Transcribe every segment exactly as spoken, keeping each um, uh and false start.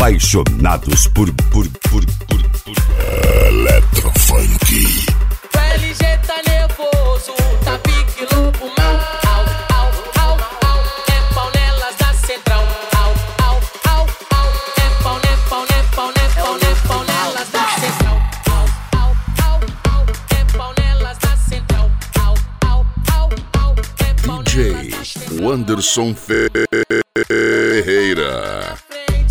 Apaixonados por, por, por, por, por Eletrofunk. O L G tá nervoso, tá pique louco mal. Au, au, au, au, é pau nelas da central. Au, au, au, au, é pau, né, pau, né, pau, né, pau, né, pau nelas da central. Au, au, au, au, é pau nelas da central. Au, au, au, au, é pau D J nelas da central. Wanderson Ferreira.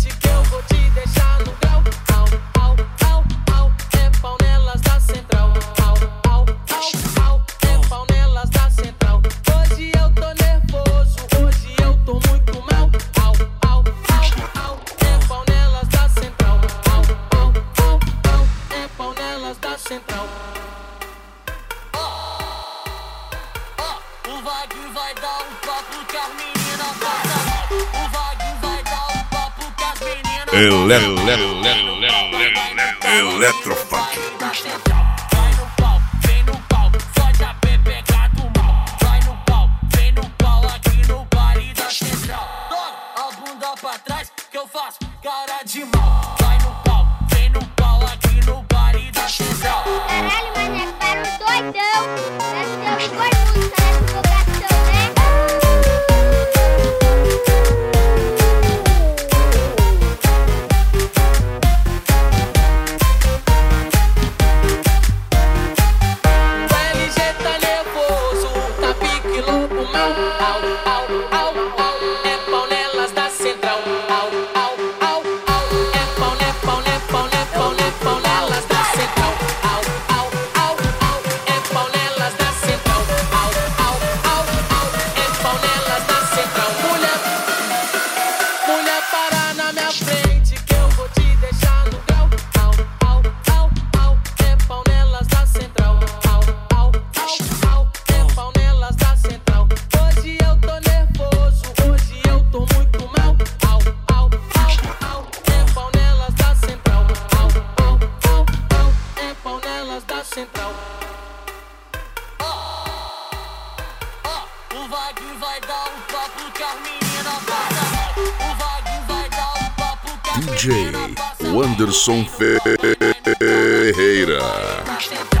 O Vaguinho vai dar um papo que as meninas gostam. O Vaguinho vai dar um papo que as meninas Ele, Eletrofunk. Vai no pau, vem no pau, fode a pepeca do mal. Vai no pau, vem no pau aqui no baile da central. Joga a bunda pra trás que eu faço cara de mal. Vai no pau, vem no pau aqui no baile da central. Caralho, mano, é para o doidão. Deve ter um corpo, tá nessa locação, né? O L G tá nervoso, tá pique louco mal. Au, au, au, au, é pau nelas da central. Au, au, au, au, é pau, né, pau, né, pau, né, pau, né, pau nelas da central. Au, au, au, au, é pau nelas da central. Au, au, au, au, é pau nelas da central. Mulher, mulher, para na minha frente que eu vou te deixar no grau. Au, au, au, au, é pau nelas da central. Au, au, au, au, é pau nelas da central. Hoje eu tô nervoso, hoje eu tô muito mal. Au, au, au, au, é pau nelas da central. Au, au, au, au, é pau nelas da central. O Vaguinho vai dar um papo que as meninas gostam. O Vaguinho vai dar um papo que as D J meninas gostam. Wanderson Ferreira.